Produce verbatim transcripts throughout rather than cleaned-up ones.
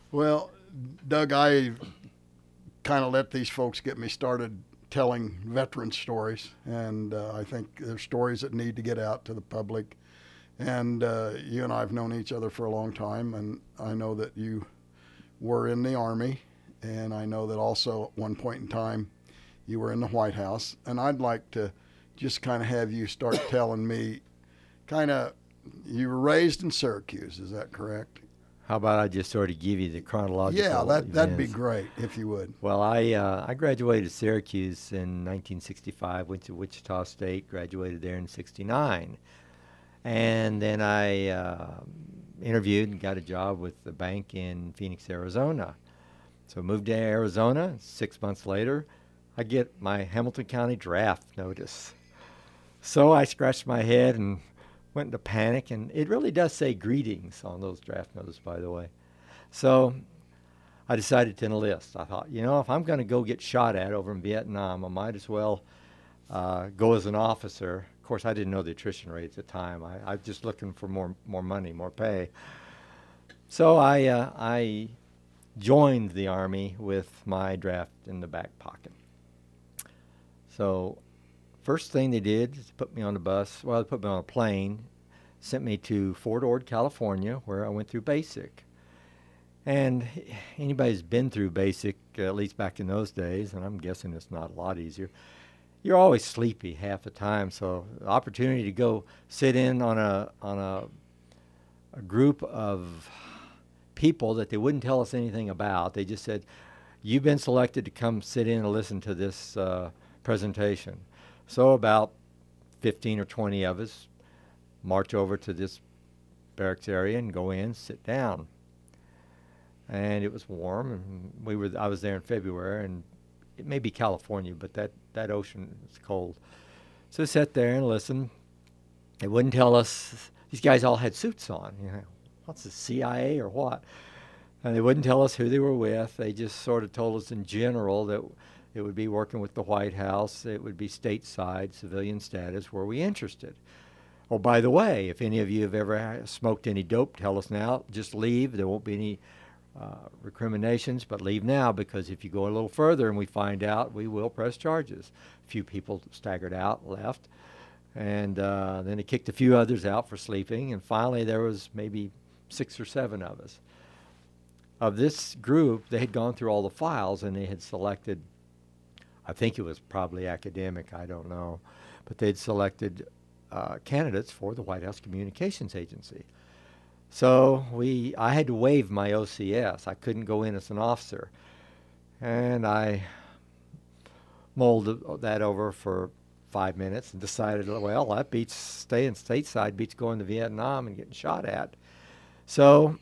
Well, Doug, I kind of let these folks get me started telling veteran stories, and uh, I think there's stories that need to get out to the public. And uh, you and I have known each other for a long time, and I know that you were in the Army, and I know that also at one point in time you were in the White House. And I'd like to just kind of have you start telling me, kind of, you were raised in Syracuse, is that correct? How about I just sort of give you the chronological Yeah, that, that'd be events? great if you would. Well, I uh, I graduated Syracuse in nineteen sixty-five, went to Wichita State, graduated there in sixty-nine. And then I uh, interviewed and got a job with the bank in Phoenix, Arizona. So moved to Arizona. Six months later, I get my Hamilton County draft notice. So I scratched my head and went into panic, and it really does say greetings on those draft notices, by the way. So I decided to enlist. I thought, you know, if I'm going to go get shot at over in Vietnam, I might as well uh, go as an officer. Of course, I didn't know the attrition rate at the time. I, I was just looking for more more money, more pay. So I uh, I joined the Army with my draft in the back pocket. So first thing they did is put me on the bus. Well, they put me on a plane, sent me to Fort Ord, California, where I went through basic. And anybody who's been through basic, uh, at least back in those days, and I'm guessing it's not a lot easier, you're always sleepy half the time. So the opportunity to go sit in on a on a, a group of people that they wouldn't tell us anything about. They just said, "You've been selected to come sit in and listen to this uh, presentation." So about fifteen or twenty of us march over to this barracks area and go in, sit down. And it was warm, and we were. I was there in February, and it may be California, but that, that ocean is cold. So sat there and listened. They wouldn't tell us. These guys all had suits on. You know, what's the C I A or what? And they wouldn't tell us who they were with. They just sort of told us in general that it would be working with the White House. It would be stateside, civilian status. Were we interested? Oh, by the way, if any of you have ever ha- smoked any dope, tell us now. Just leave. There won't be any uh, recriminations, but leave now, because if you go a little further and we find out, we will press charges. A few people staggered out, left, and uh, then they kicked a few others out for sleeping, and finally there was maybe six or seven of us. Of this group, they had gone through all the files, and they had selected, I think it was probably academic, I don't know, but they'd selected uh, candidates for the White House Communications Agency. So we, I had to waive my O C S. I couldn't go in as an officer. And I mulled that over for five minutes and decided, well, that beats staying stateside, beats going to Vietnam and getting shot at. So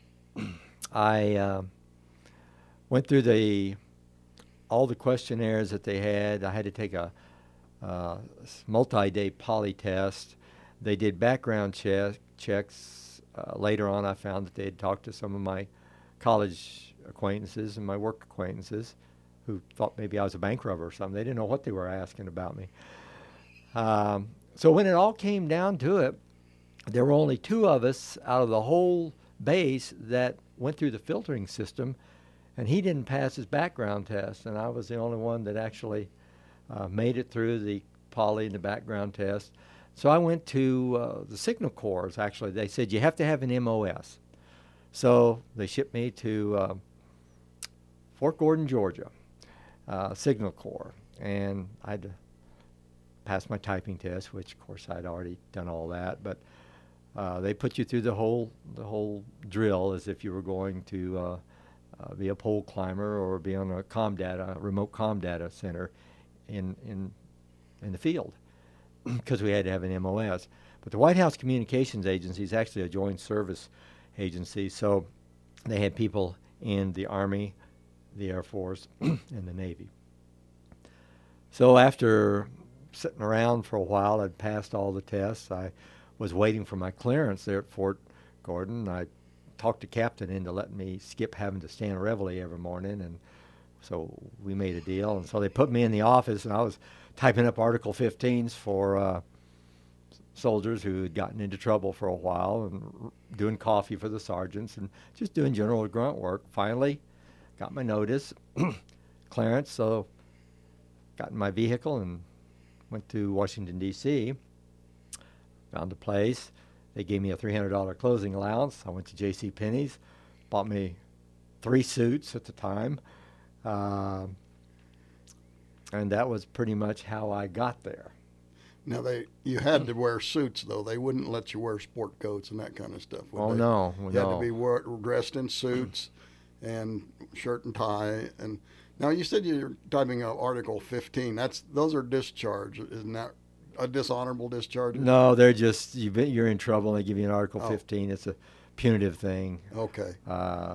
I uh, went through the all the questionnaires that they had. I had to take a uh, multi-day poly test. They did background check, checks. Uh, later on, I found that they had talked to some of my college acquaintances and my work acquaintances who thought maybe I was a bank robber or something. They didn't know what they were asking about me. Um, so when it all came down to it, there were only two of us out of the whole base that went through the filtering system, and he didn't pass his background test, and I was the only one that actually uh, made it through the poly and the background test. So I went to uh, the Signal Corps, actually. They said, you have to have an M O S. So they shipped me to uh, Fort Gordon, Georgia, uh, Signal Corps, and I had to pass my typing test, which, of course, I'd already done all that, but uh, they put you through the whole the whole drill as if you were going to uh, uh, be a pole climber or be on a comm data, a remote comm data center in in in the field, because we had to have an M O S. But the White House Communications Agency is actually a joint service agency, so they had people in the Army, the Air Force, and the Navy. So after sitting around for a while, I'd passed all the tests. I was waiting for my clearance there at Fort Gordon. I talked the captain into letting me skip having to stand reveille every morning, and so we made a deal. And so they put me in the office, and I was typing up Article fifteens for uh, soldiers who had gotten into trouble for a while and r- doing coffee for the sergeants and just doing general grunt work. Finally, got my notice, clearance, so got in my vehicle and went to Washington, D C, found a place. They gave me a three hundred dollars closing allowance. I went to J C Penney's, bought me three suits at the time, uh, and that was pretty much how I got there. Now, they you had to wear suits, though. They wouldn't let you wear sport coats and that kind of stuff. would Oh, they? no. You no. had to be wor- dressed in suits and shirt and tie. And now you said you're typing up Article fifteen. That's those are discharge. Isn't that a dishonorable discharge? No, they're just, you've been, you're in trouble and they give you an Article Oh. fifteen. It's a punitive thing. Okay. Uh,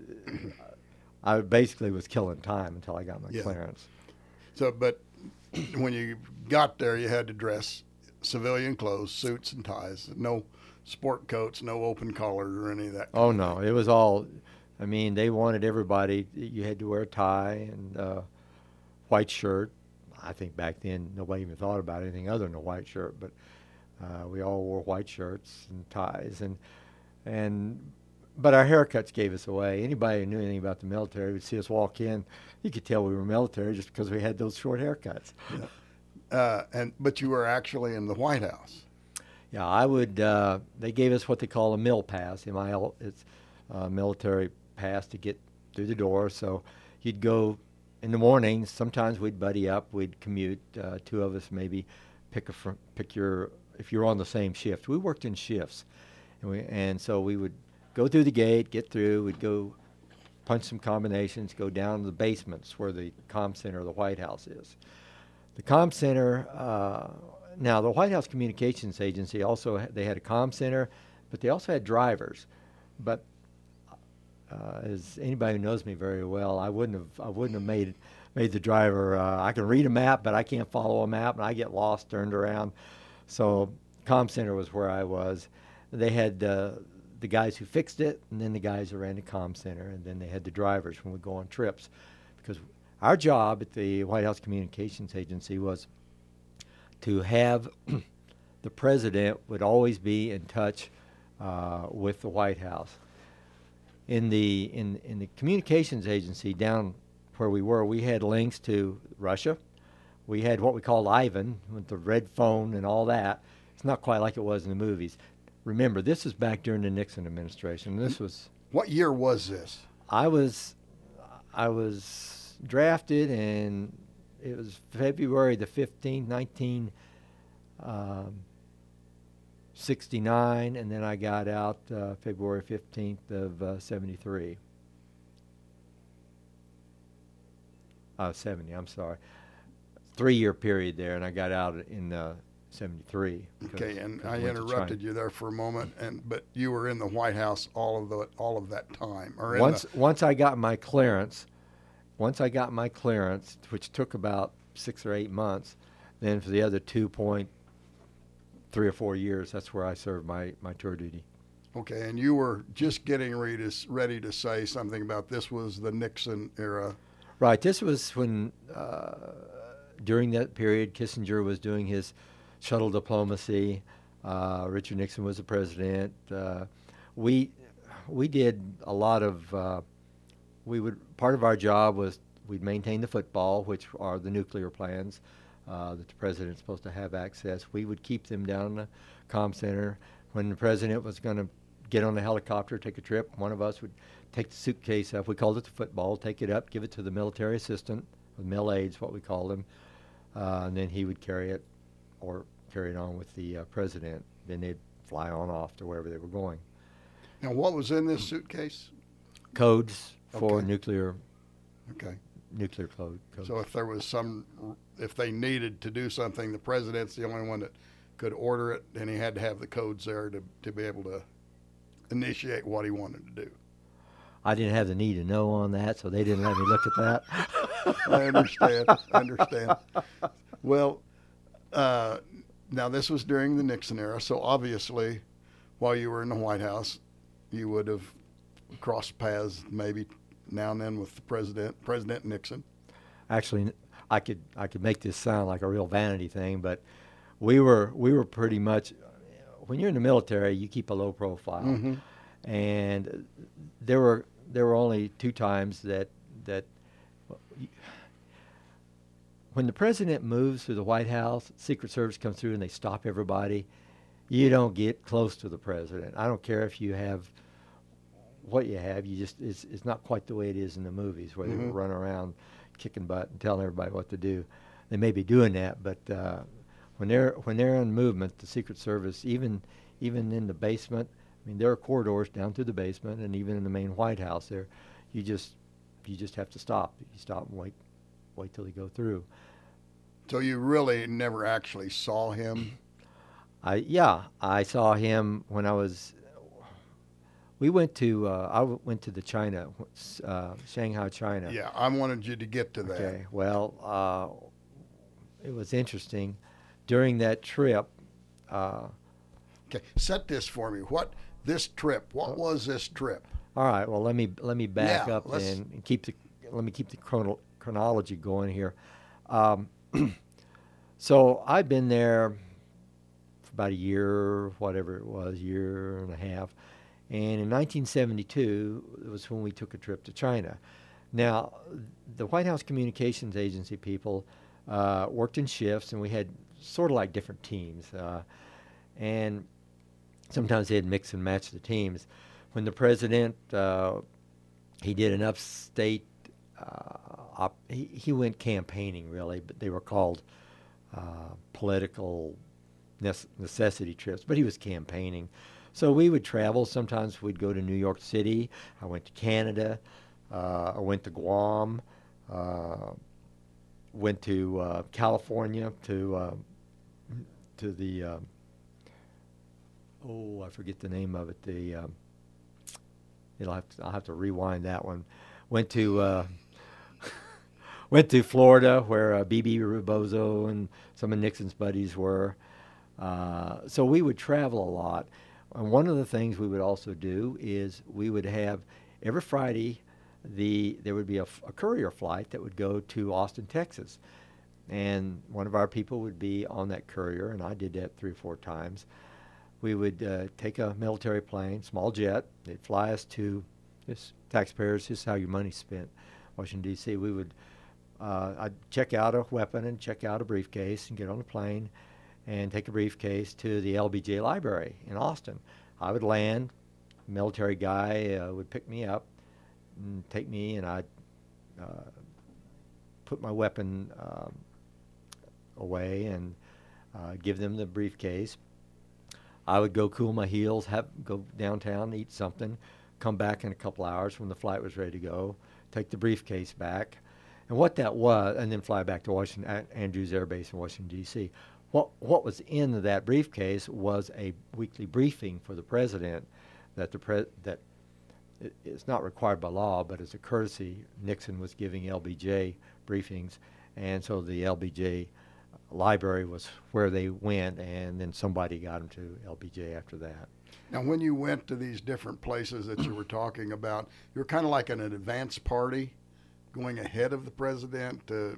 I basically was killing time until I got my Yeah. clearance. So, but when you got there, you had to dress civilian clothes, suits and ties. No sport coats, no open collars or any of that. Oh, no. It was all, I mean, they wanted everybody, you had to wear a tie and uh, white shirt. I think back then nobody even thought about anything other than a white shirt, but uh, we all wore white shirts and ties. And, and but our haircuts gave us away. Anybody who knew anything about the military would see us walk in. You could tell we were military just because we had those short haircuts. Yeah. Uh, and but you were actually in the White House. Yeah, I would. Uh, they gave us what they call a mil pass, M I L. It's a military pass to get through the door. So you'd go in the morning. Sometimes we'd buddy up. We'd commute. Uh, two of us maybe pick a fr- pick your if you're on the same shift. We worked in shifts, and we and so we would go through the gate, get through. We'd go punch some combinations, go down to the basements where the comm center of the White House is. The comm center. Uh, Now, the White House Communications Agency also, ha- they had a comm center, but they also had drivers. But uh, as anybody who knows me very well, I wouldn't have, I wouldn't have made, made the driver, uh, I can read a map, but I can't follow a map, and I get lost, turned around. So comm center was where I was. They had uh, the guys who fixed it, and then the guys who ran the comm center, and then they had the drivers when we go on trips. Because our job at the White House Communications Agency was to have the president would always be in touch uh, with the White House. In the in in the communications agency down where we were, we had links to Russia. We had what we called Ivan with the red phone and all that. It's not quite like it was in the movies. Remember, this is back during the Nixon administration. This was What year was this? I was I was drafted, and it was February the fifteenth, nineteen sixty-nine, and then I got out uh, February fifteenth of uh, seventy-three. Uh, seventy, I'm sorry. Three-year period there, and I got out in uh, seventy-three. Okay, and I went to interrupted China. you there for a moment, and but you were in the White House all of the all of that time, or in Once the, once I got my clearance, once I got my clearance, which took about six or eight months, then for the other two point three or four years, that's where I served my, my tour duty. okay, and you were just getting ready to s- ready to say something about this was the Nixon era. Right. This was when, uh, during that period, Kissinger was doing his shuttle diplomacy. Uh, Richard Nixon was the president. Uh, we we did a lot of. Uh, we would part of our job was we'd maintain the football, which are the nuclear plans uh, that the president's supposed to have access. We would keep them down in the comm center. When the president was going to get on a helicopter, take a trip, one of us would take the suitcase up. We called it the football. Take it up, give it to the military assistant, or mil aides, what we called him, uh, and then he would carry it, or carry it on with the uh, president. Then they'd fly on off to wherever they were going. Now, what was in this suitcase? Codes for Okay. nuclear Okay, nuclear code. Codes. so if there was some, if they needed to do something, the president's the only one that could order it, and he had to have the codes there to to be able to initiate what he wanted to do. I didn't have the need to know on that, so they didn't let me look at that. I understand. I understand. Well, uh, now this was during the Nixon era, so obviously, while you were in the White House, you would have crossed paths maybe now and then with the president, President Nixon. Actually, I could I could make this sound like a real vanity thing, but we were we were pretty much when you're in the military, you keep a low profile, Mm-hmm. and there were there were only two times that that when the president moves to the White House, Secret Service comes through and they stop everybody. You don't get close to the president. I don't care if you have what you have. You just it's it's not quite the way it is in the movies where Mm-hmm. they run around kicking butt and telling everybody what to do. They may be doing that, but uh, when they're when they're in movement, the Secret Service, even even in the basement, I mean, there are corridors down to the basement, and even in the main White House, there, you just you just have to stop. You stop and wait, wait till they go through. So you really never actually saw him? I yeah, I saw him when I was. We went to uh, I w- went to the China, uh, Shanghai, China. Yeah, I wanted you to get to that. Okay. Well, uh, it was interesting. During that trip, uh, Okay, set this for me. What this trip? What was this trip? all right. Well, let me let me back Yeah, up let's- and, and keep the let me keep the chrono- chronology going here. Um, so I'd been there for about a year, whatever it was, year and a half, and in nineteen seventy-two it was when we took a trip to China. Now, the White House Communications Agency people uh, worked in shifts, and we had sort of like different teams, uh, and sometimes they'd mix and match the teams. When the president, uh, he did an upstate, uh, op- he, he went campaigning really, but they were called uh, political nece- necessity trips, but he was campaigning. So we would travel. Sometimes we'd go to New York City. I went to Canada. Uh, I went to Guam. Uh, went to uh, California to uh, to the uh, oh I forget the name of it. The um, it'll have to, I'll have to rewind that one. Went to uh, went to Florida where uh, B B Rebozo and some of Nixon's buddies were. Uh, so we would travel a lot. And one of the things we would also do is we would have every Friday the there would be a, f- a courier flight that would go to Austin, Texas. And one of our people would be on that courier, and I did that three or four times. We would uh, take a military plane, small jet. They'd fly us to, this taxpayers, this is how your money's spent, Washington, D C. We would, uh, I'd check out a weapon and check out a briefcase and get on a plane and take a briefcase to the L B J library in Austin. I would land, a military guy uh, would pick me up and take me, and I'd uh, put my weapon uh, away and uh, give them the briefcase. I would go cool my heels, have go downtown, eat something, come back in a couple hours when the flight was ready to go, take the briefcase back, and what that was, and then fly back to Washington at Andrews Air Base in Washington, D C. What what was in that briefcase was a weekly briefing for the president that the pre- that it, it's not required by law, but as a courtesy, Nixon was giving L B J briefings, and so the L B J library was where they went, and then somebody got them to L B J after that. Now, when you went to these different places that you were talking about, you were kind of like an advance party going ahead of the president to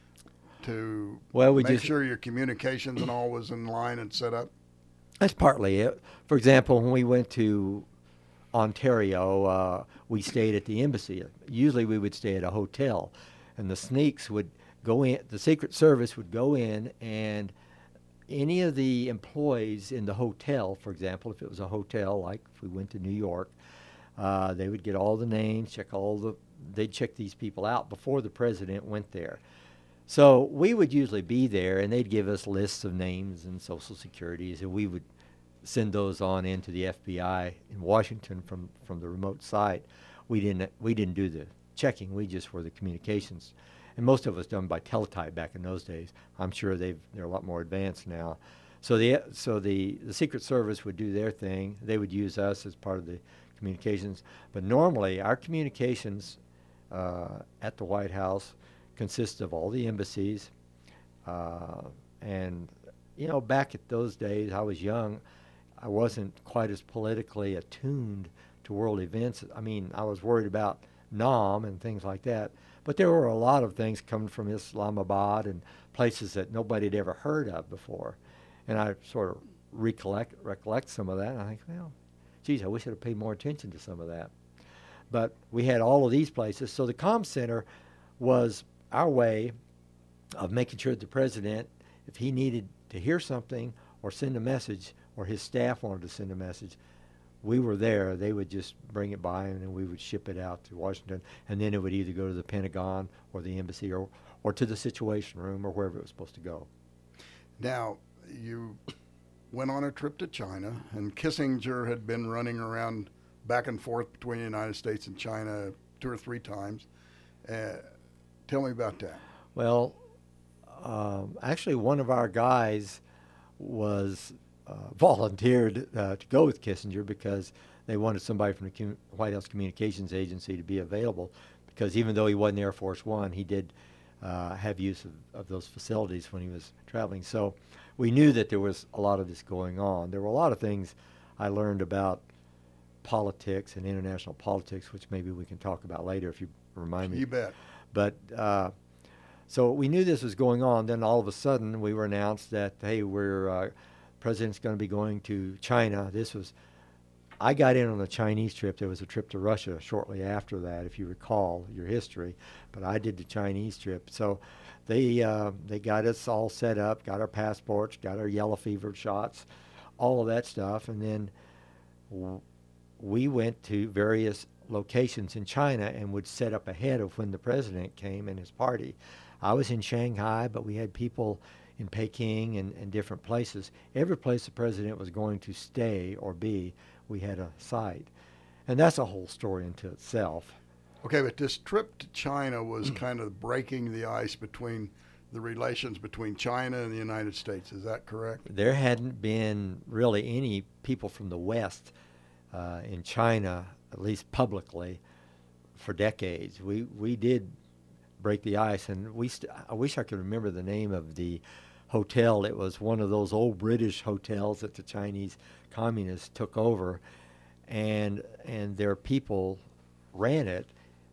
to Well, we make just sure your communications and all was in line and set up. That's partly it. For example, when we went to Ontario, uh, we stayed at the embassy. Usually we would stay at a hotel, and the sneaks would go in, the Secret Service would go in, and any of the employees in the hotel, for example, if it was a hotel, like if we went to New York, uh, they would get all the names, check all the, they'd check these people out before the president went there. So we would usually be there, and they'd give us lists of names and social securities, and we would send those on into the F B I in Washington from, from the remote site. We didn't we didn't do the checking. We just were the communications, and most of it was done by teletype back in those days. I'm sure they've they're a lot more advanced now. So the so the, the Secret Service would do their thing. They would use us as part of the communications. But normally our communications uh, at the White House consists of all the embassies, uh, and you know, back at those days, I was young. I wasn't quite as politically attuned to world events. I mean, I was worried about Nam and things like that, but there were a lot of things coming from Islamabad and places that nobody had ever heard of before, and I sort of recollect recollect some of that. And I think, well, geez, I wish I'd have paid more attention to some of that. But we had all of these places. So the comm center was our way of making sure that the president, if he needed to hear something or send a message, or his staff wanted to send a message, we were there. They would just bring it by, and then we would ship it out to Washington, and then it would either go to the Pentagon or the embassy or, or to the Situation Room or wherever it was supposed to go. Now, you went on a trip to China, and Kissinger had been running around back and forth between the United States and China two or three times. Uh, tell me about that. Well, um, actually, one of our guys was uh, volunteered uh, to go with Kissinger because they wanted somebody from the Com- White House Communications Agency to be available, because even though he wasn't Air Force One, he did uh, have use of, of those facilities when he was traveling. So we knew that there was a lot of this going on. There were a lot of things I learned about politics and international politics, which maybe we can talk about later if you remind me. You bet. But uh, so we knew this was going on. Then all of a sudden we were announced that, hey, we're uh, president's going to be going to China. This was, I got in on the Chinese trip. There was a trip to Russia shortly after that, if you recall your history. But I did the Chinese trip. So they uh, they got us all set up, got our passports, got our yellow fever shots, all of that stuff, and then w- we went to various locations in China and would set up ahead of when the president came and his party. I was in Shanghai, but we had people in Peking and, and different places. Every place the president was going to stay or be, we had a site. And that's a whole story into itself. Okay, but this trip to China was kind of breaking the ice between the relations between China and the United States. Is that correct? There hadn't been really any people from the West uh, in China, at least publicly, for decades. We we did break the ice, and we st- I wish I could remember the name of the hotel. It was one of those old British hotels that the Chinese communists took over, and and their people ran it.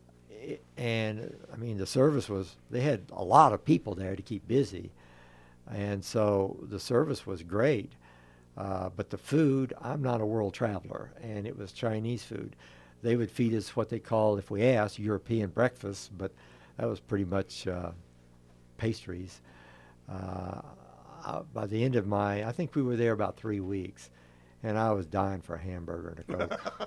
And I mean, the service was, they had a lot of people there to keep busy, and so the service was great. Uh, but the food, I'm not a world traveler, and it was Chinese food. They would feed us what they call, if we asked, European breakfast, but that was pretty much uh, pastries. Uh, uh, by the end of my, I think we were there about three weeks, and I was dying for a hamburger and a Coke.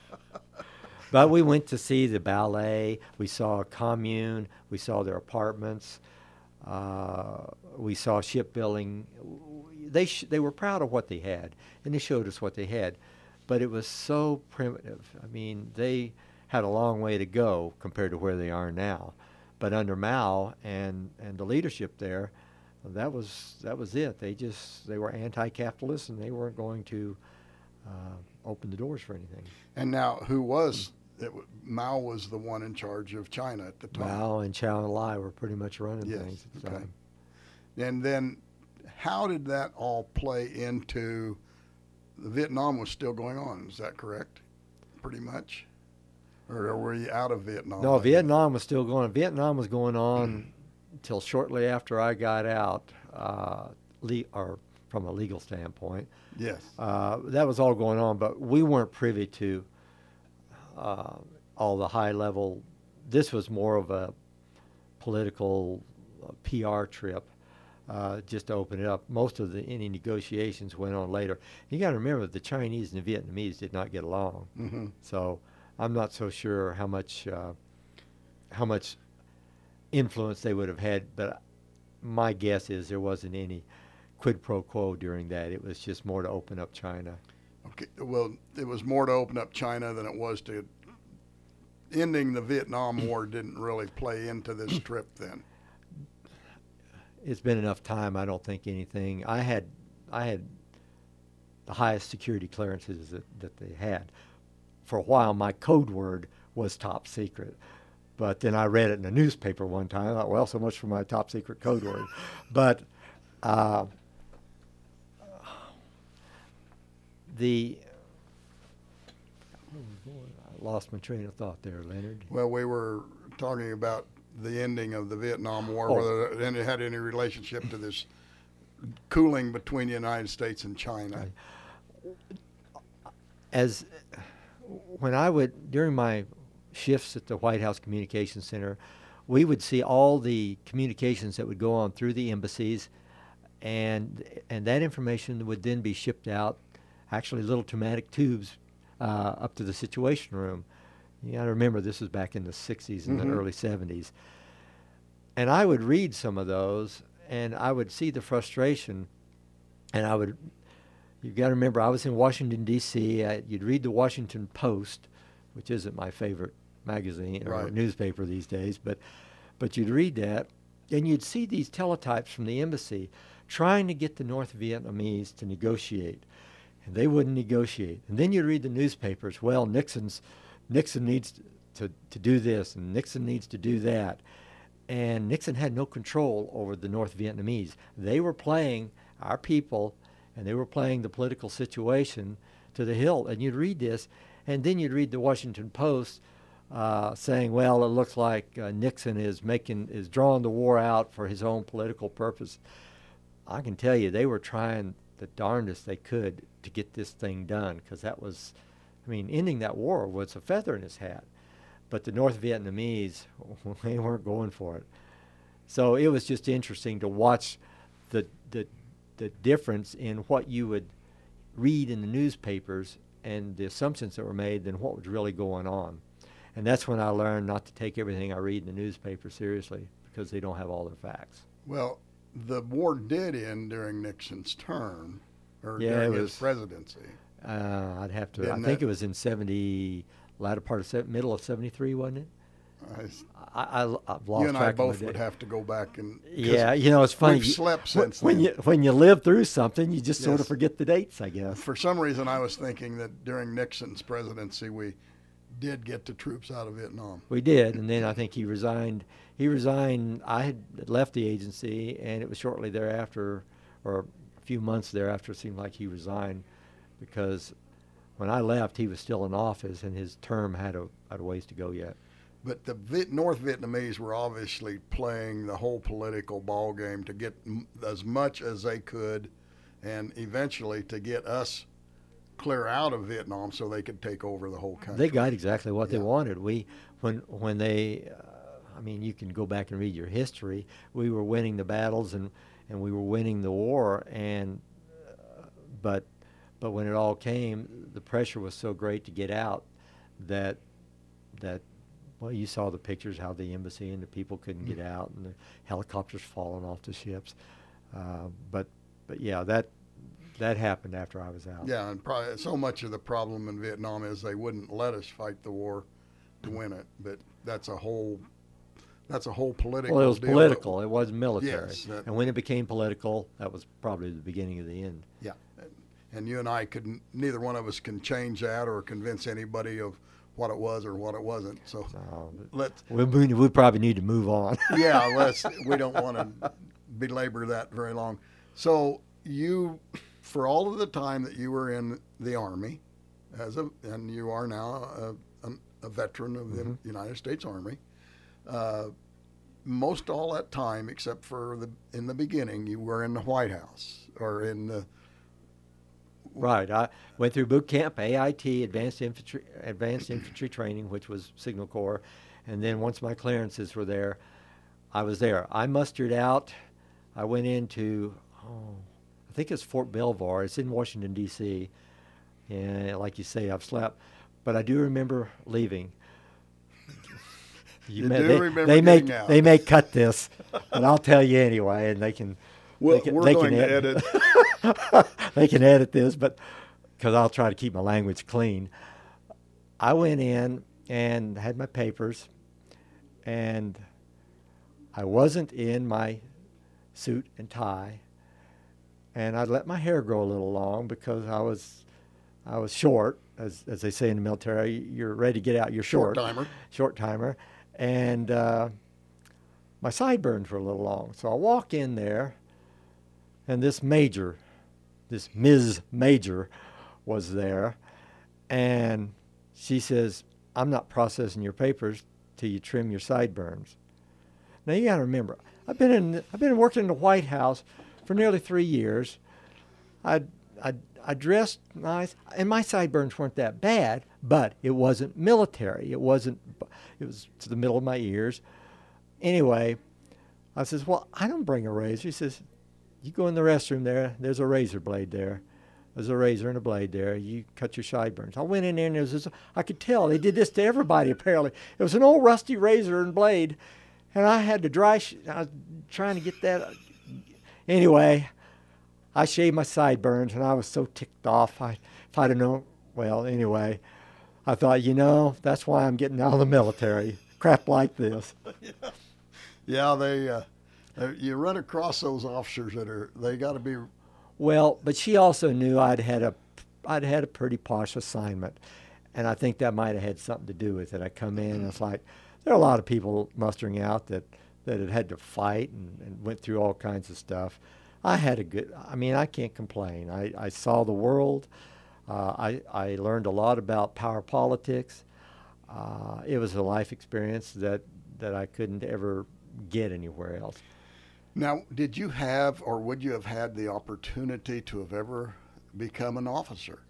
But we went to see the ballet. We saw a commune. We saw their apartments. Uh, we saw shipbuilding. They sh- they were proud of what they had, and they showed us what they had. But it was so primitive. I mean, they had a long way to go compared to where they are now. But under Mao and, and the leadership there, that was that was it. They just they were anti-capitalist, and they weren't going to uh, open the doors for anything. And now, who was it? W- Mao was the one in charge of China at the time. Mao and Chow Enlai were pretty much running Yes, things at the okay. time. And then, how did that all play into the Vietnam was still going on? Is that correct? Pretty much, or were you out of Vietnam? No, Vietnam was still going. Vietnam was going on until shortly after I got out, uh, le- or from a legal standpoint. Yes. Uh, that was all going on, but we weren't privy to uh, all the high level. This was more of a political uh, P R trip, uh, just to open it up. Most of the any negotiations went on later. You got to remember the Chinese and the Vietnamese did not get along, Mm-hmm. so I'm not so sure how much uh, how much influence they would have had. But my guess is there wasn't any quid pro quo during that. It was just more to open up China. Okay. Well, it was more to open up China than it was to ending the Vietnam War. Didn't really play into this trip then. It's been enough time. I don't think anything. I had, I had the highest security clearances that, that they had. For a while, my code word was top secret. But then I read it in a newspaper one time. I thought, well, so much for my top secret code word. But uh, the I lost my train of thought there, Leonard. Well, we were talking about the ending of the Vietnam War, Oh. whether it had any relationship to this cooling between the United States and China. Right. As when I would, during my shifts at the White House Communications Center, we would see all the communications that would go on through the embassies, and and that information would then be shipped out, actually little pneumatic tubes, uh, up to the Situation Room. You got to remember, this was back in the sixties and Mm-hmm. the early seventies. And I would read some of those, and I would see the frustration, and I would, you've got to remember, I was in Washington, D C Uh, you'd read the Washington Post, which isn't my favorite magazine or Right. newspaper these days, but but you'd read that, and you'd see these teletypes from the embassy trying to get the North Vietnamese to negotiate, and they wouldn't negotiate. And then you'd read the newspapers, well, Nixon's Nixon needs to, to do this, and Nixon needs to do that. And Nixon had no control over the North Vietnamese. They were playing our people, and they were playing the political situation to the hilt. And you'd read this, and then you'd read the Washington Post uh, saying, well, it looks like uh, Nixon is making is drawing the war out for his own political purpose. I can tell you, they were trying the darndest they could to get this thing done, because that was, I mean, ending that war was a feather in his hat. But the North Vietnamese, they weren't going for it. So it was just interesting to watch the the the difference in what you would read in the newspapers and the assumptions that were made than what was really going on. And that's when I learned not to take everything I read in the newspaper seriously, because they don't have all their facts. Well, the war did end during Nixon's term, or Yeah, during it his was- presidency. Uh, I'd have to, I Didn't think it? it was in seventy, latter part of, se- middle of seventy-three, wasn't it? I s- I, I, I've lost you and I track of my both would day. have to go back and 'cause Yeah, you know, it's funny. we've you- slept wh- since when then. you when you live through something, you just sort of Yes. forget the dates, I guess. For some reason, I was thinking that during Nixon's presidency, we did get the troops out of Vietnam. We did, and then I think he resigned. He resigned. I had left the agency, and it was shortly thereafter, or a few months thereafter, it seemed like he resigned, because when I left, he was still in office, and his term had a had a ways to go yet. But the Viet- North Vietnamese were obviously playing the whole political ball game to get m- as much as they could, and eventually to get us clear out of Vietnam so they could take over the whole country. They got exactly what Yeah. they wanted. We when when they, uh, I mean, you can go back and read your history. We were winning the battles, and and we were winning the war, and uh, but but when it all came, the pressure was so great to get out that that well, you saw the pictures how the embassy and the people couldn't get out, and the helicopters falling off the ships. Uh, but but yeah, that that happened after I was out. Yeah, and probably so much of the problem in Vietnam is they wouldn't let us fight the war to win it. But that's a whole that's a whole political. Well, it was deal. political. It wasn't military. Yes, that- and when it became political, that was probably the beginning of the end. Yeah, and, and you and I couldn't. Neither one of us can change that or convince anybody of what it was or what it wasn't. So So let's. we, we, we probably need to move on. Yeah, let's. We don't want to belabor that very long. So you, for all of the time that you were in the Army, as a and you are now a, a, a veteran of the Mhm. United States Army. Uh, most all that time, except for the in the beginning, you were in the White House or in the Right. I went through boot camp, A I T, Advanced Infantry, Advanced Infantry Training, which was Signal Corps, and then once my clearances were there, I was there. I mustered out. I went into, oh, I think it's Fort Belvoir. It's in Washington D C And like you say, I've slept, but I do remember leaving. You may- do they, remember they may getting out. they may cut this, but I'll tell you anyway, and they can. Well, they can, we're they going can to ed- edit. they can edit this, but because I'll try to keep my language clean. I went in and had my papers, and I wasn't in my suit and tie, and I'd let my hair grow a little long because I was I was short, as as they say in the military. You're ready to get out. You're short. Short timer. Short timer, and uh, my sideburns were a little long. So I walk in there, and this major, this Miz Major, was there, and she says, "I'm not processing your papers till you trim your sideburns." Now you got to remember, I've been in, I've been working in the White House for nearly three years. I I I dressed nice, and my sideburns weren't that bad, but it wasn't military. It wasn't. It was to the middle of my ears. Anyway, I says, well, I don't bring a razor. He says, you go in the restroom there. There's a razor blade there. There's a razor and a blade there. You cut your sideburns. I went in there, and there was this, I could tell they did this to everybody, apparently. It was an old rusty razor and blade, and I had to dry, sh- I was trying to get that. Anyway, I shaved my sideburns, and I was so ticked off. I, if I'd have known, well, anyway, I thought, you know, that's why I'm getting out of the military. Crap like this. yeah. yeah, they, uh, you run across those officers that are, they got to be. Well, but she also knew I'd had a, I'd had a pretty posh assignment, and I think that might have had something to do with it. I come in, and it's like, there are a lot of people mustering out that, that had had to fight and, and went through all kinds of stuff. I had a good, I mean, I can't complain. I, I saw the world. Uh, I, I learned a lot about power politics. Uh, it was a life experience that, that I couldn't ever get anywhere else. Now, did you have, or would you have had the opportunity to have ever become an officer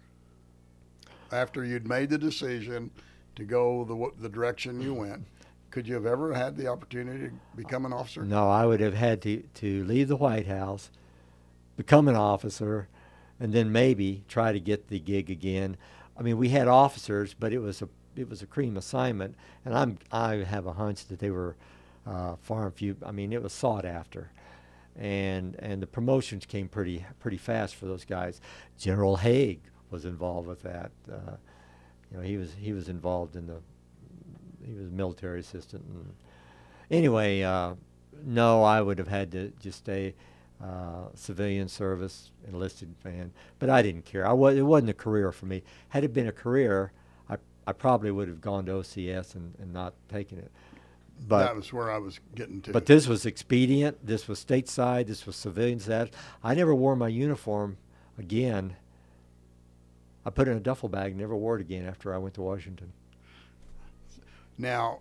after you'd made the decision to go the, the direction you went? Could you have ever had the opportunity to become an officer? No, I would have had to, to leave the White House, become an officer, and then maybe try to get the gig again. I mean, we had officers, but it was a it was a cream assignment, and I'm I have a hunch that they were uh, far and few. I mean, it was sought after, and and the promotions came pretty pretty fast for those guys. General Haig was involved with that. Uh, you know, he was he was involved in the. He was a military assistant. And anyway, uh, no, I would have had to just stay uh, civilian service, enlisted man. But I didn't care. I was, it wasn't a career for me. Had it been a career, I, I probably would have gone to O C S and, and not taken it. But that was where I was getting to. But this was expedient. This was stateside. This was civilian status. I never wore my uniform again. I put it in a duffel bag, never wore it again after I went to Washington. Now,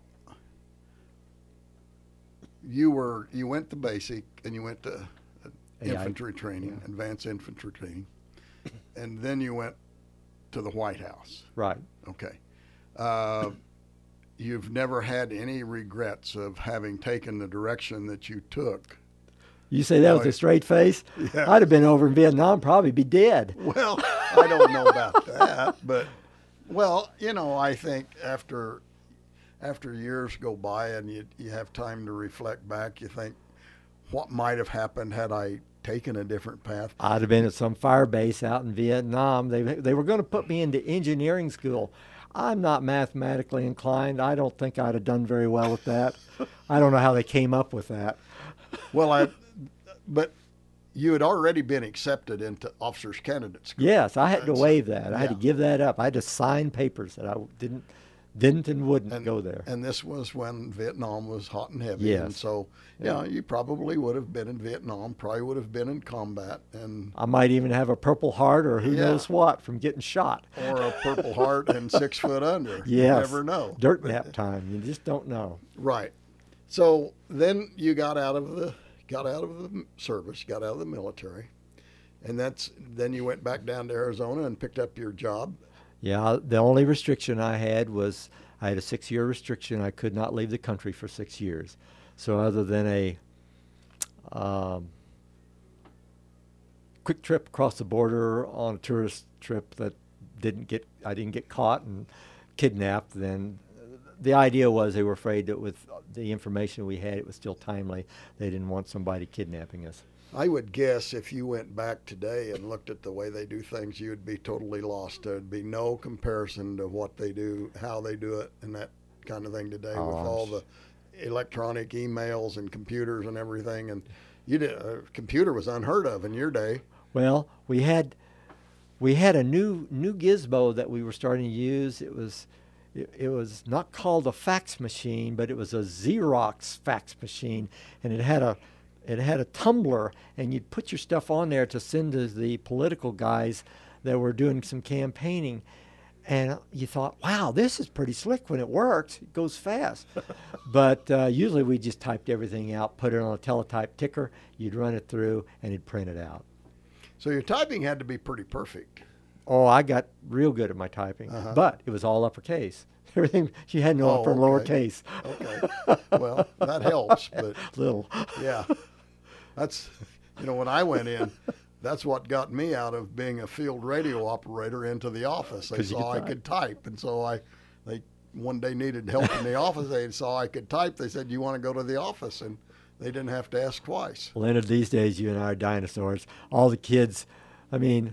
you were you went to basic and you went to uh, infantry training, yeah. advanced infantry training, and then you went to the White House. Right. Okay. Uh, you've never had any regrets of having taken the direction that you took. You say that Oh, with a straight face? Yeah. I'd have been over in Vietnam, probably be dead. Well, I don't know about that, but well, you know, I think after. After years go by and you you have time to reflect back, you think, what might have happened had I taken a different path? I'd have been at some fire base out in Vietnam. They they were going to put me into engineering school. I'm not mathematically inclined. I don't think I'd have done very well with that. I don't know how they came up with that. Well, I, but you had already been accepted into officers candidate school. Yes, I had to That's- waive that. I had to yeah. give that up. I had to sign papers that I didn't didn't and wouldn't And, go there. and this was when Vietnam was hot and heavy. Yes. And so, Yeah. yeah, you probably would have been in Vietnam, probably would have been in combat, and I might even have a Purple Heart or who Yeah. knows what from getting shot. or a Purple Heart and six foot under. Yes. You never know. Dirt nap time. You just don't know. Right. So then you got out of the got out of the service, got out of the military, and that's then you went back down to Arizona and picked up your job. Yeah, the only restriction I had was I had a six-year restriction. I could not leave the country for six years. So other than a um, quick trip across the border on a tourist trip that didn't get, I didn't get caught and kidnapped, then the idea was they were afraid that with the information we had, it was still timely. They didn't want somebody kidnapping us. I would guess if you went back today and looked at the way they do things, you would be totally lost. There'd be no comparison to what they do, how they do it, and that kind of thing today Oh, with I'm all s- the electronic emails and computers and everything. And you did, a computer was unheard of in your day. Well, we had we had a new new gizmo that we were starting to use. It was it, it was not called a fax machine, but it was a Xerox fax machine, and it had a it had a tumbler, and you'd put your stuff on there to send to the political guys that were doing some campaigning. And you thought, wow, this is pretty slick when it works. It goes fast. But uh, usually we just typed everything out, put it on a teletype ticker, you'd run it through, and it'd print it out. So your typing had to be pretty perfect. Oh, I got real good at my typing, Uh-huh. but it was all uppercase. Everything, she had no Oh, upper and okay. lower case. Okay. Well, that helps, but Little. yeah. That's, you know, when I went in, that's what got me out of being a field radio operator into the office. They 'Cause you saw I could could type, and so I, they one day needed help in the office. They saw I could type. They said, "You want to go to the office?" And they didn't have to ask twice. Leonard, these days you and I are dinosaurs. All the kids, I mean,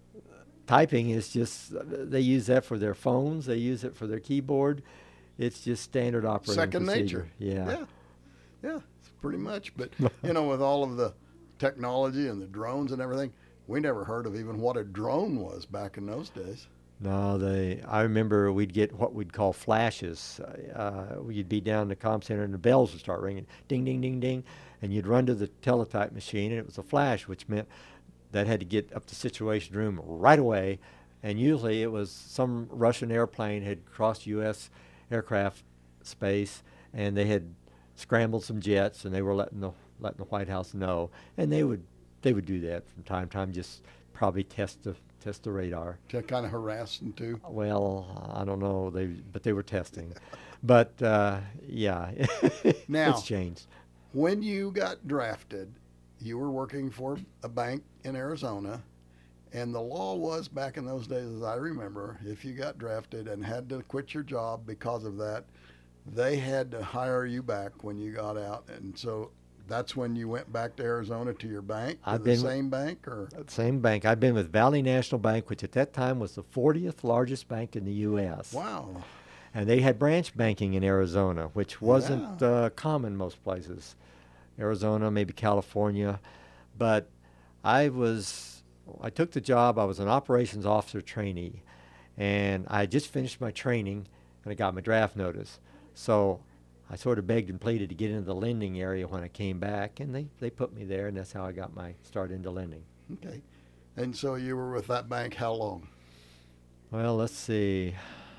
typing is just, they use that for their phones. They use it for their keyboard. It's just standard operating Second procedure. nature. Yeah. Yeah, yeah, pretty much. But you know, with all of the technology and the drones and everything, we never heard of even what a drone was back in those days. No, they. I remember we'd get what we'd call flashes. Uh, you'd be down in the comm center and the bells would start ringing, ding, ding, ding, ding, and you'd run to the teletype machine and it was a flash, which meant that had to get up to Situation Room right away. And usually it was some Russian airplane had crossed U S aircraft space and they had scrambled some jets and they were letting the letting the White House know. And they would they would do that from time to time, just probably test the test the radar. To kind of harass them too. Well, I don't know. They, but they were testing. But uh, yeah, Now- it's changed. When you got drafted, you were working for a bank in Arizona, and the law was back in those days, as I remember, if you got drafted and had to quit your job because of that, they had to hire you back when you got out. And so that's when you went back to Arizona to your bank, to I've the been- same bank, or Same bank. I've been with Valley National Bank, which at that time was the fortieth largest bank in the U S wow. And they had branch banking in Arizona, which wasn't Yeah. uh, common most places. Arizona, maybe California. But I was, I took the job. I was an operations officer trainee. And I had just finished my training and I got my draft notice. So I sort of begged and pleaded to get into the lending area when I came back. And they, they put me there. And that's how I got my start into lending. Okay. And so you were with that bank how long? Well, let's see.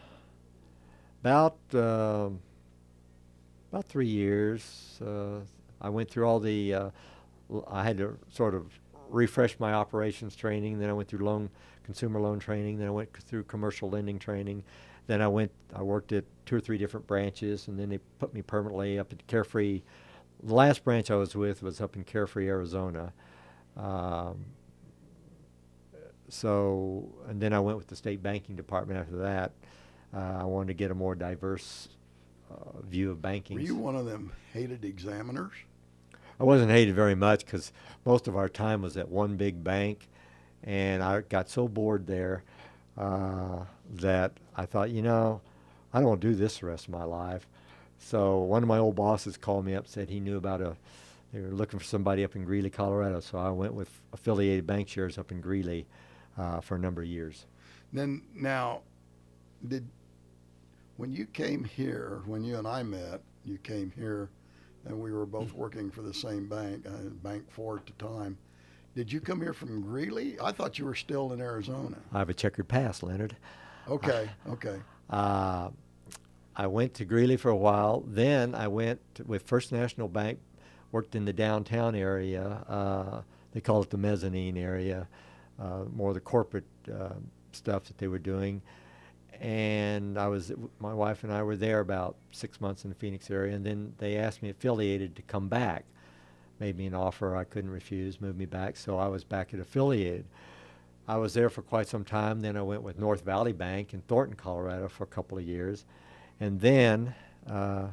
About uh, about three years. Uh, I went through all the. Uh, l- I had to sort of refresh my operations training. Then I went through loan, consumer loan training. Then I went c- through commercial lending training. Then I went. I worked at two or three different branches, and then they put me permanently up at Carefree. The last branch I was with was up in Carefree, Arizona. Um, so, and then I went with the state banking department after that. Uh, I wanted to get a more diverse uh, view of banking. Were you one of them hated examiners? I wasn't hated very much because most of our time was at one big bank, and I got so bored there uh, that I thought, you know, I don't want to do this the rest of my life. So one of my old bosses called me up and said he knew about a, they were looking for somebody up in Greeley, Colorado. So I went with Affiliated Bank Shares up in Greeley uh, for a number of years. Then now, did when you came here, when you and I met, you came here, and we were both working for the same bank, uh, Bank Four at the time. Did you come here from Greeley? I thought you were still in Arizona. I have a checkered past, Leonard. Okay, okay. Uh, I went to Greeley for a while. Then I went to, with First National Bank, worked in the downtown area. Uh, they call it the mezzanine area, uh, more the corporate uh, stuff that they were doing. And I was, my wife and I were there about six months in the Phoenix area, and then they asked me, Affiliated, to come back. Made me an offer I couldn't refuse, moved me back, so I was back at Affiliated. I was there for quite some time. Then I went with North Valley Bank in Thornton, Colorado for a couple of years. And then uh,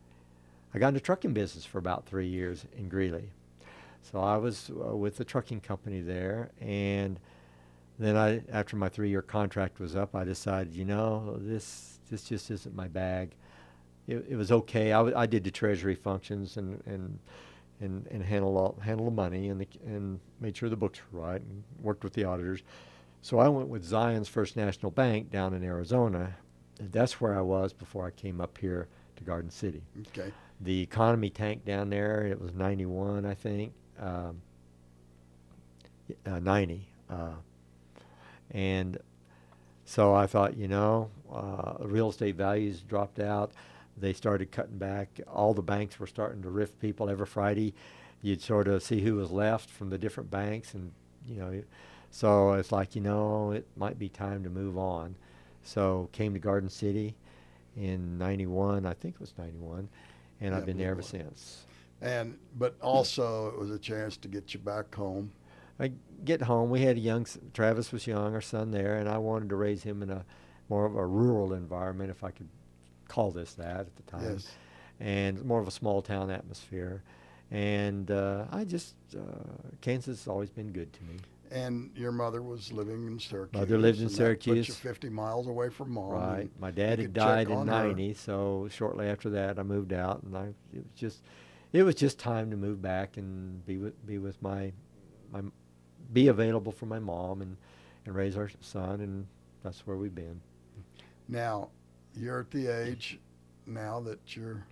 I got into trucking business for about three years in Greeley. So I was uh, with the trucking company there, and then I, after my three-year contract was up, I decided, you know, this this just isn't my bag. It, it was okay. I, w- I did the treasury functions and and and, and handle all, handle the money and the, and made sure the books were right and worked with the auditors. So I went with Zions First National Bank down in Arizona. That's where I was before I came up here to Garden City. Okay. The economy tanked down there. It was ninety-one, I think, um, uh, ninety. Uh, and So I thought, you know, uh, real estate values dropped out. They started cutting back. All the banks were starting to riff people every Friday. You'd sort of see who was left from the different banks, and you know, so it's like, you know, it might be time to move on. So came to Garden City in ninety-one, I think it was ninety-one, and Yeah, I've been there ever Blue Water. since. And but also it was a chance to get you back home. I get home. We had a young, s- Travis was young, our son there, and I wanted to raise him in a more of a rural environment, if I could call this that at the time, Yes. and more of a small town atmosphere. And uh, I just, uh, Kansas has always been good to me. And your mother was living in Syracuse. Mother lived in and that Syracuse. put you fifty miles away from mom. Right. and My dad you had could check died in on her. ninety, so shortly after that I moved out, and I it was just it was just time to move back and be with be with my my be available for my mom and and raise our son, and that's where we've been. Now, you're at the age now that you're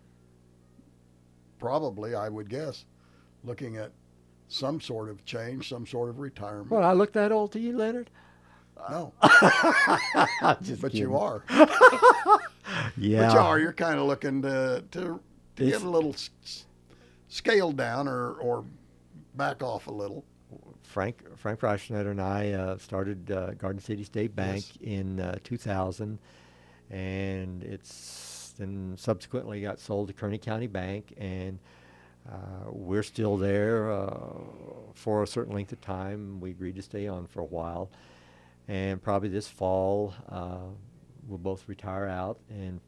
probably, I would guess, looking at some sort of change, some sort of retirement. Well, I look that old to you, Leonard? No, Just but kidding. you are. Yeah. But you are. You're kind of looking to to, to It's- get a little s- s- scaled down or or back off a little. Frank Frank Reichschneider and I uh, started uh, Garden City State Bank Yes. in uh, two thousand, and it's then subsequently got sold to Kearney County Bank, and uh, we're still there uh, for a certain length of time. We agreed to stay on for a while, and probably this fall uh, we'll both retire out and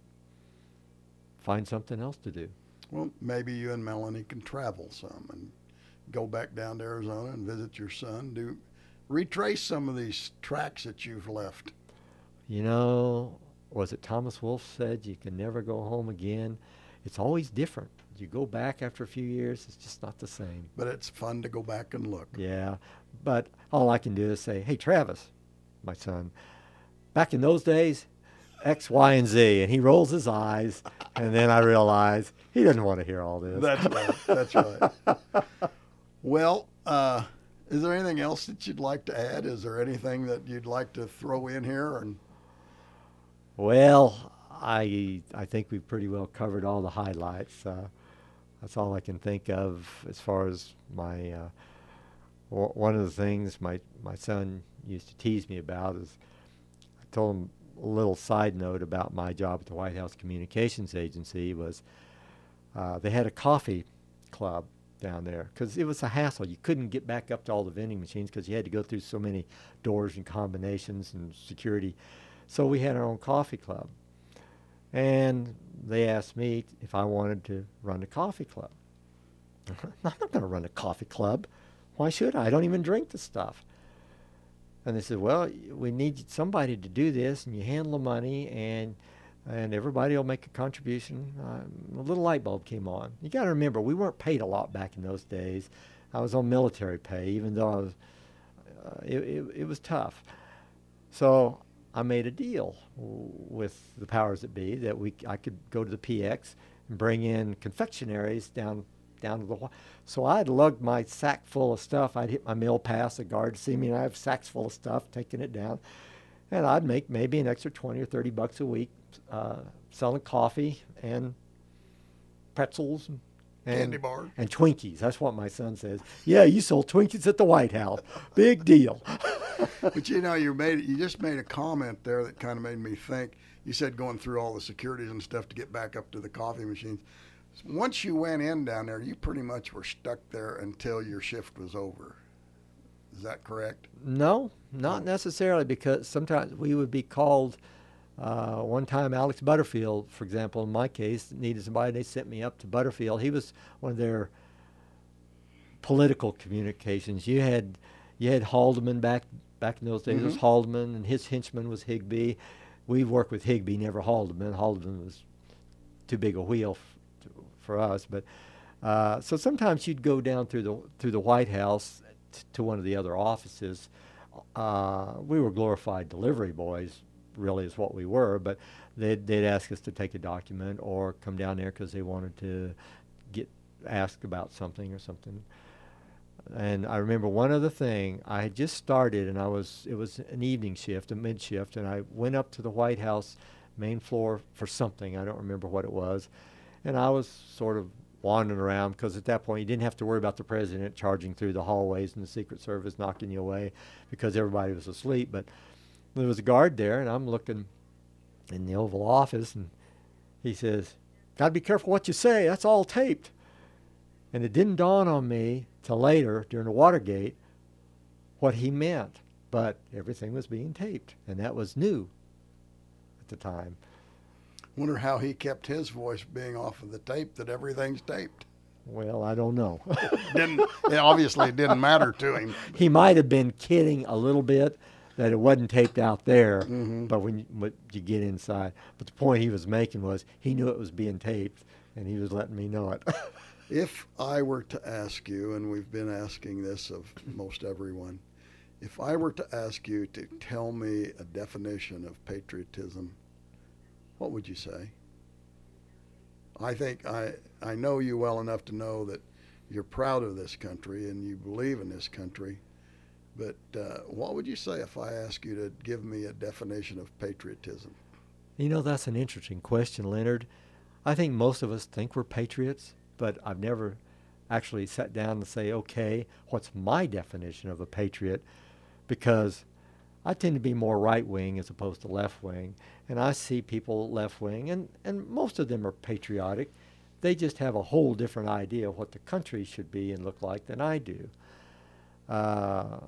find something else to do. Well, maybe you and Melanie can travel some and go back down to Arizona and visit your son. Do retrace some of these tracks that you've left. You know, was it Thomas Wolfe said you can never go home again? It's always different. You go back after a few years, it's just not the same. But it's fun to go back and look. Yeah, but all I can do is say, hey, Travis, my son, back in those days, X, Y, and Z. And he rolls his eyes, and then I realize he doesn't want to hear all this. That's right. That's right. Well, uh, is there anything else that you'd like to add? Is there anything that you'd like to throw in here? And Well, I I think we've pretty well covered all the highlights. Uh, that's all I can think of as far as my. Uh, w- one of the things my my son used to tease me about is I told him a little side note about my job at the White House Communications Agency was uh, they had a coffee club down there because it was a hassle. You couldn't get back up to all the vending machines because you had to go through so many doors and combinations and security. So we had our own coffee club. And they asked me if I wanted to run a coffee club. I'm not going to run a coffee club. Why should I? I don't even drink the stuff. And they said, well, we need somebody to do this, and you handle the money, and and everybody will make a contribution. Uh, a little light bulb came on. You got to remember, we weren't paid a lot back in those days. I was on military pay, even though I was, uh, it, it, it was tough. So I made a deal w- with the powers that be that we I could go to the P X and bring in confectionaries down down to the. Wh- So I'd lugged my sack full of stuff. I'd hit my meal pass. The guard see me, and I have sacks full of stuff, taking it down, and I'd make maybe an extra twenty or thirty bucks a week uh, selling coffee and pretzels and. And, candy bar. and Twinkies. That's what my son says. Yeah, you sold Twinkies at the White House. Big deal. But you know, you made you just made a comment there that kind of made me think. You said going through all the securities and stuff to get back up to the coffee machines. Once you went in down there, you pretty much were stuck there until your shift was over. Is that correct? No, not necessarily, because sometimes we would be called. Uh, one time, Alex Butterfield, for example, in my case, needed somebody. They sent me up to Butterfield. He was one of their political communications. You had you had Haldeman back back in those days. It was Mhm. Haldeman, and his henchman was Higbee. We worked with Higbee, never Haldeman. Haldeman was too big a wheel f- to, for us. But uh, so sometimes you'd go down through the through the White House t- to one of the other offices. Uh, we were glorified delivery boys, really, is what we were. But they'd they'd ask us to take a document or come down there because they wanted to get asked about something or something. And I remember one other thing. I had just started, and I was it was an evening shift, a mid shift, and I went up to the White House main floor for something. I don't remember what it was. And I was sort of wandering around because at that point you didn't have to worry about the president charging through the hallways and the Secret Service knocking you away because everybody was asleep. But there was a guard there, and I'm looking in the Oval Office, and he says, "Got to be careful what you say. That's all taped." And it didn't dawn on me till later during the Watergate what he meant. But everything was being taped, and that was new at the time. Wonder how he kept his voice being off of the tape that everything's taped. Well, I don't know. didn't it obviously it didn't matter to him. He might have been kidding a little bit that it wasn't taped out there, Mm-hmm. but when you, when you get inside. But the point he was making was he knew it was being taped, and he was letting me know it. If I were to ask you, and we've been asking this of most everyone, if I were to ask you to tell me a definition of patriotism, what would you say? I think I, I know you well enough to know that you're proud of this country and you believe in this country, but uh, what would you say if I ask you to give me a definition of patriotism? You know, that's an interesting question, Leonard. I think most of us think we're patriots, but I've never actually sat down and say, okay, what's my definition of a patriot? Because I tend to be more right-wing as opposed to left-wing, and I see people left-wing, and, and most of them are patriotic. They just have a whole different idea of what the country should be and look like than I do. Uh,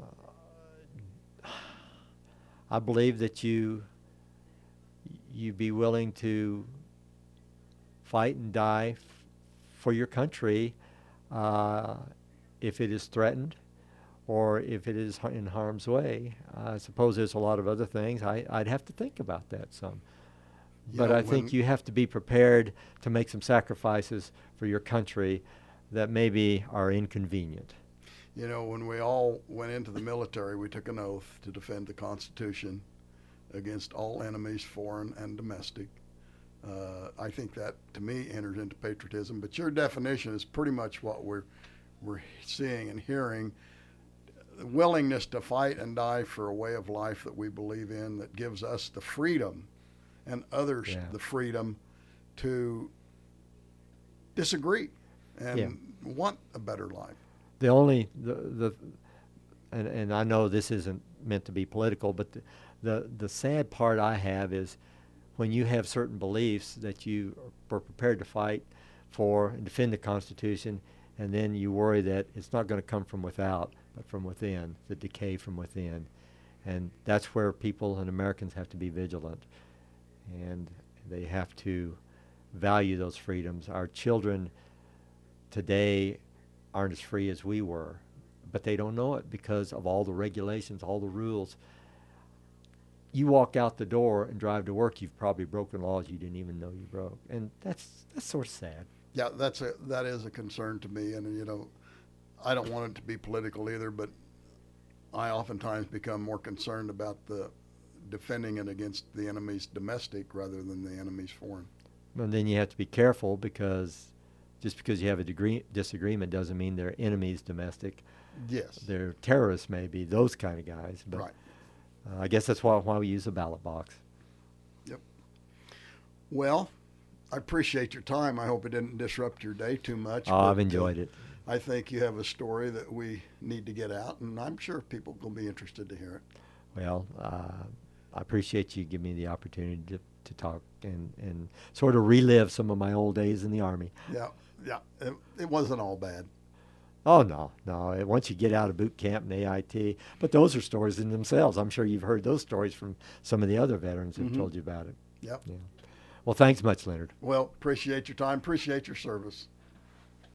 I believe that you you be willing to fight and die f- for your country uh, if it is threatened or if it is in harm's way. I suppose there's a lot of other things. I, I'd have to think about that some. You But know, I think when- you have to be prepared to make some sacrifices for your country that maybe are inconvenient. You know, when we all went into the military, we took an oath to defend the Constitution against all enemies, foreign and domestic. Uh, I think that, to me, enters into patriotism. But your definition is pretty much what we're we're seeing and hearing: the willingness to fight and die for a way of life that we believe in, that gives us the freedom and others Yeah. the freedom to disagree and Yeah. want a better life. The only the the and, and I know this isn't meant to be political, but the, the the sad part I have is when you have certain beliefs that you are prepared to fight for and defend the Constitution, and then you worry that it's not going to come from without, but from within, the decay from within. And that's where people and Americans have to be vigilant, and they have to value those freedoms. Our children today aren't as free as we were, but they don't know it because of all the regulations, all the rules. You walk out the door and drive to work, you've probably broken laws you didn't even know you broke, and that's that's sort of sad. Yeah, that's a that is a concern to me, and you know, I don't want it to be political either, but I oftentimes become more concerned about the defending it against the enemy's domestic rather than the enemy's foreign. And then you have to be careful because just because you have a degree, disagreement doesn't mean they're enemies domestic. Yes. They're terrorists, maybe, those kind of guys. But Right. uh, I guess that's why, why we use a ballot box. Yep. Well, I appreciate your time. I hope it didn't disrupt your day too much. Oh, I've but, enjoyed uh, it. I think you have a story that we need to get out, and I'm sure people will be interested to hear it. Well, uh, I appreciate you giving me the opportunity to, to talk and, and sort of relive some of my old days in the Army. Yeah, yeah. It, it wasn't all bad. Oh, no, no. Uh, Once you get out of boot camp and A I T, but those are stories in themselves. I'm sure you've heard those stories from some of the other veterans who've Mhm. told you about it. Yep. Yeah. Well, thanks much, Leonard. Well, appreciate your time. Appreciate your service.